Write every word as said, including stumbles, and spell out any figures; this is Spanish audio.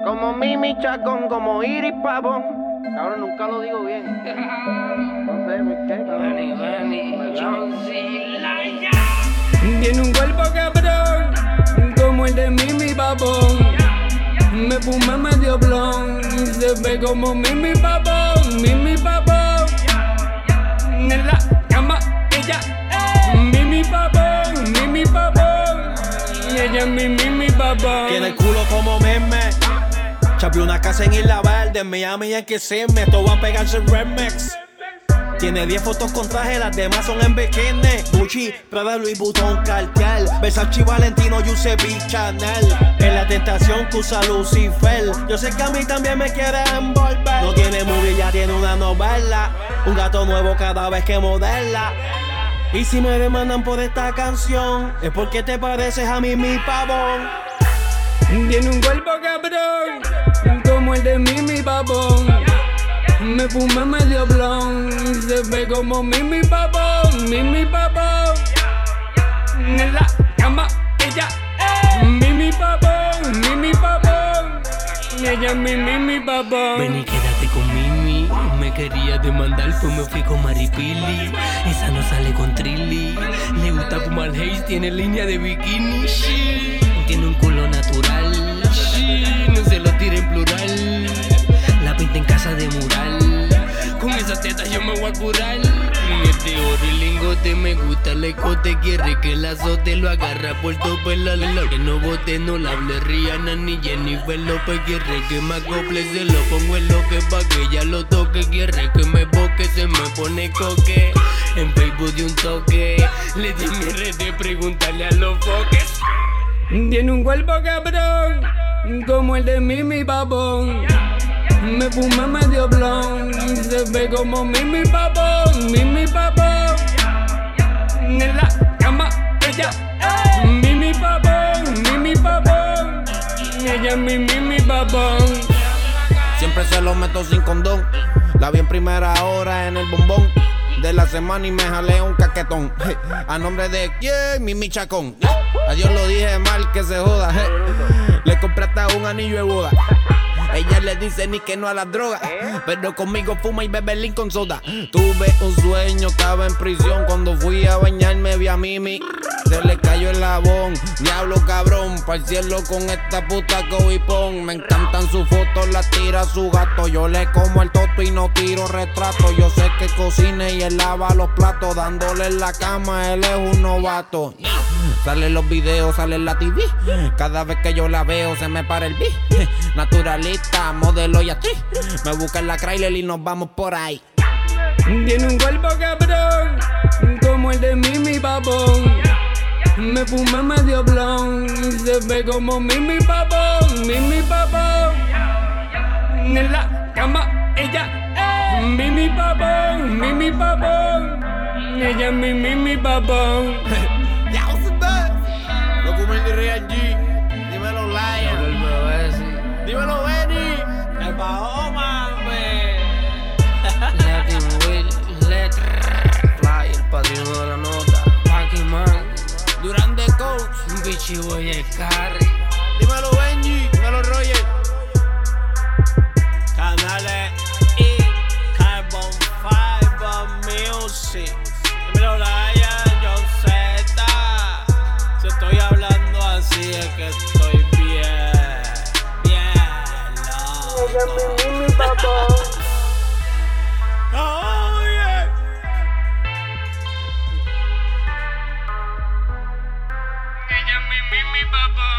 Como Mimi Chacón, como Iris Pavón. Cabrón, nunca lo digo bien. No sé, ¿por qué, cabrón? Benny, Benny, Jonesy, Laya. Tiene un cuerpo cabrón, como el de Mimi Babón. Me fuma medio blon y se ve como Mimi Babón, Mimi Babón. En la cama ella es Mimi Babón, Mimi Babón. Y ella es mi Mimi Babón. Tiene el culo como meme. Chapeó una casa en Isla Verde, en Miami y en Kissimmee. Esto va a pegarse el remix. Tiene diez fotos con traje, las demás son en bikini. Gucci, Prada, Louis Vuitton, Cartier, Versace, Valentino, Giuseppe, Chanel. En la tentación que usa Lucifer. Yo sé que a mí también me quiere envolver. No tiene movie, ya tiene una novela. Un gato nuevo cada vez que modela. Y si me demandan por esta canción, es porque te pareces a Mimi Pavón. Tiene un cuerpo cabrón, como el de Mimi Babón. Me fuma medio blon y se ve como Mimi Babón, Mimi Babón. En la cama ella es Mimi Babón, Mimi Babón. Y ella es mi Mimi Babón. Ven y quédate con Mimi. Me quería demandar, pues me fui con Maripili. Esa no sale con Trilly. Le gusta fumar haze, tiene línea de bikini. Shit. Tiene un culo natural. Shit. No se lo tire en plural. La pinta en casa de mural. Con esas tetas yo me voy a curar. Este oro y lingote me gusta el escote. Quiere que el azote lo agarra por tope la la. Que no bote, no la hable Rihanna ni Jennifer López. Quiere que me acople, se lo pongo en lo que pa' que ella lo toque. Quiere que me boque, se me pone coque. En Facebook de un toque. Le di mi red de preguntarle a los foques. Tiene un cuerpo cabrón, como el de Mimi Babón. Me fuma medio blon y se ve como Mimi Babón, Mimi Babón. En la cama ella es Mimi Babón, Mimi Babón. Y ella es mi Mimi Babón. Siempre se lo meto sin condón. La vi en primera hora en el bombón de la semana y me jalé un caquetón. A nombre de quién, Mimi Chacón. A Dios lo dije mal, que se joda. Le compré hasta un anillo de boda. Ella le dice ni que no a las drogas, pero conmigo fuma y bebe Lincoln soda. Tuve un sueño, estaba en prisión. Cuando fui a bañarme vi a Mimi. Se le cayó el jabón, diablo cabrón. Pa'l cielo con esta puta cobipón. Me encantan sus fotos, las tira su gato. Yo le como el toto y no tiro retrato. Yo sé que cocina y él lava los platos. Dándole en la cama, él es un novato. Sale en los videos, sale en la T V. Cada vez que yo la veo se me para el beat. Naturalista, modelo y actriz. Me busca en la Chrysler y nos vamos por ahí. Tiene un cuerpo cabrón, como el de Mimi Babón. Me fuma medio blon y se ve como Mimi Babón, Mimi Babón. En la cama ella es Mimi Babón, Mimi Babón. Ella es mi Mimi Babón. Ya, Documento Real G. Dímelo, Lion. Dímelo, Benny. El Mahoma, Latin Will, Letter, Fly, el padrino de la nota. Packy Man, Durán de Coach. Bichi Boy, el carry. Dímelo, Benji. Dímelo, Roger. Canales y Carbon Fiber Music. Dímelo, Lion, John Z. Si estoy hablando así es que estoy bien, bien loco. Ella es mi Mimi Babón. Oh, yeah. Ella es mi Mimi Babón.